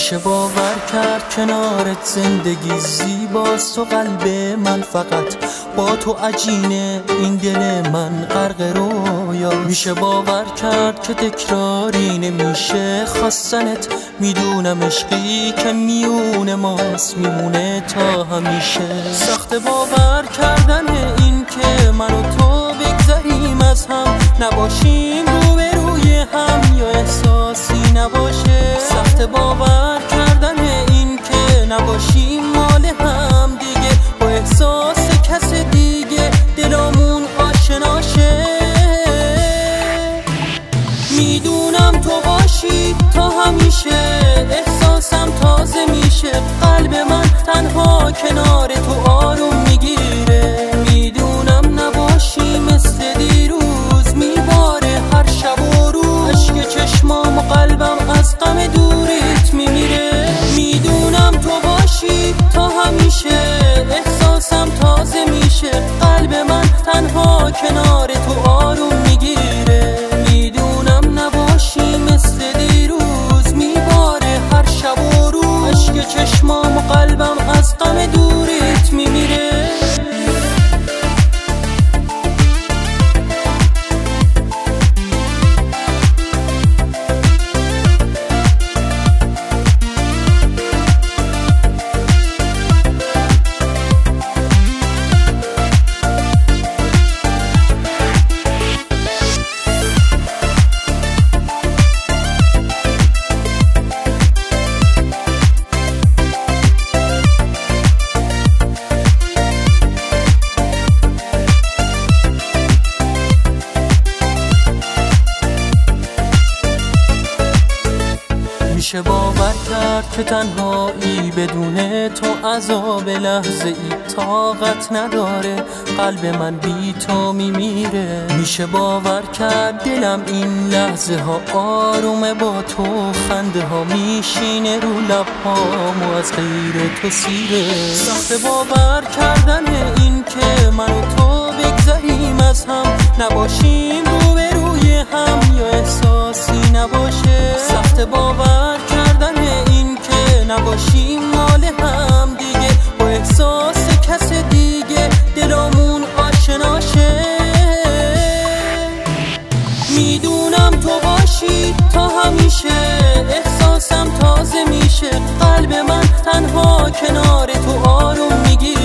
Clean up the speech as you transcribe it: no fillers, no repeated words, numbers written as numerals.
میشه باور کرد کنارت زندگی زیباست و قلب من فقط با تو عجینه، این دل من غرق رویا. میشه باور کرد که تکراری نمیشه خواستنت، میدونم عشقی که میون ماست میمونه تا همیشه. سخت باور کردن این که من و تو بگذریم از هم، نباشیم روبروی هم یا احساسی نباشه. سخت باور کردن این که نباشیم مال هم دیگه، با احساس کس دیگه دلامون آشناشه. میدونم تو باشی تا همیشه، احساسم تازه میشه، قلب من تنها کنار تو آروم میگیره. میدونم نباشی مثل دیروز میباره هر شب و روز، اشک چشمام و قلبم از غم دوریت میمیره. میدونم تو باشی تا همیشه، احساسم تازه میشه، قلب من تنها کنار تو آروم میگیره. میدونم نباشی مثل دیروز میباره هر شب و روز، اشک چشمام و قلبم از غم دوریت میمیره. میشه باور کرد که تنهایی بدون تو عذاب لحظه ای طاقت نداره، قلب من بی تو میمیره. میشه باور کرد دلم این لحظه ها آرومه با تو، خنده ها میشینه رو لبهام و از غیر تو سیره. سخت باور کردن این که من و تو بگذریم از هم، نباشیم روبروی هم یا احساسی نباشه. سخت باور کردن این که نباشیم مال هم دیگه، با احساس کس دیگه دلامون آشناشه. میدونم تو باشی تا همیشه، احساسم تازه میشه، قلب من تنها کنار تو آروم میگیره.